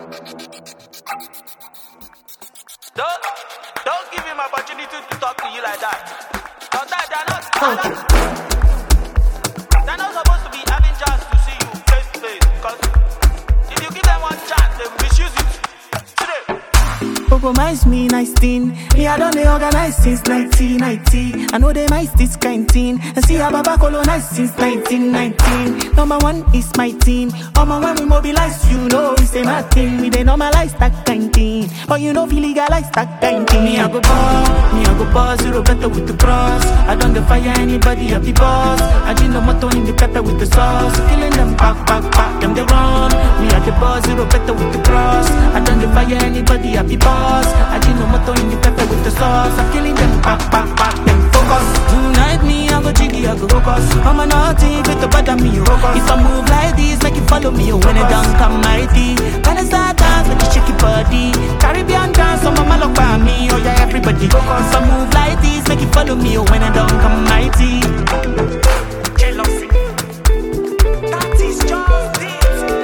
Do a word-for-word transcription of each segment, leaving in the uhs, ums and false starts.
Don't, don't give him opportunity to talk to you like that. Sometimes they're not, they're not, they're not supposed to be having chance to see you face to face. Because if you give them one chance, they will misuse it. Today. Compromise me, nice thing. Me, I don't organize since nineteen ninety. I know they mice this kind thing. And see how Baba colonized since nineteen nineteen. Number one is my team. Oh my, when we mobilize, you know it's a mad thing. We they normalize that kind thing. But you know we legalize that kind thing. Me, I go ball, me, I go ball, zero better with the cross. I don't defire anybody of the boss. I do no motto in the pepper with the sauce. Killing them back, back, back, them they run. Me at the boss, zero better with the cross. I don't defire anybody of the boss. I did no motto in the pepper with the sauce. I'm killing them, back, back, back, them focus. Tonight me, I go jiggy, I go focus. I'm a naughty, fit to bother me, focus. If I move like this, make you follow me. When I dance, come mighty. When I start dance, make you shake your body. Caribbean dance, so mama look by me. Oh yeah, everybody focus. If I move like this, make you follow me. When I dance, come mighty. Jealousy. That is just it.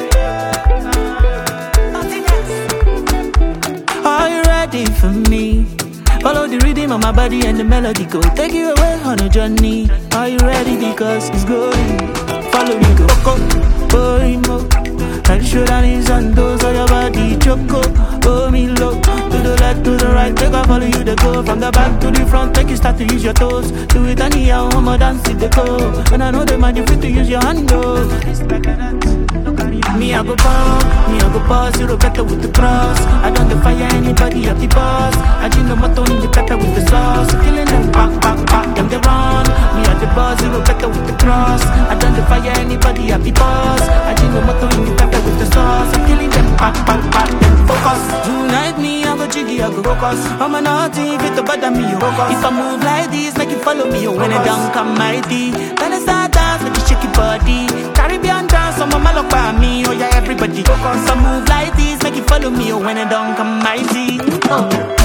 Are you ready for me? Follow the rhythm of my body and the melody go take you away on a journey. Are you ready? Because it's going. Follow me, go Coco, Boimo. Head, shoulder, knees and toes of your body. Choco, oh me low. To the left, to the right, take I follow you to go. From the back to the front, take you start to use your toes. Do it anyhow, homo dance it the go. And I know the man you fit to use your hand though. It's like a dance. Me I go ball, me I go ball, zero better with the cross. I don't defire anybody of the boss. I do no motto in the pepper with the sauce. Killing them back, back, back, them they run. Me at the boss, zero better with the cross. I don't defire anybody of the boss. I do no motto in the pepper with the sauce. I'm killing them back, back, back, them focus. Tonight me I go jiggy, I go focus. I'm a naughty, fit to bother me, focus. If I move like this, make you follow me. When I dance, come mighty. When I start dance, make you shake your body. Caribbean dance, so mama look by me. Oh yeah, everybody focus. I move like this, make you follow me. Oh, when I don't come mighty. Oh.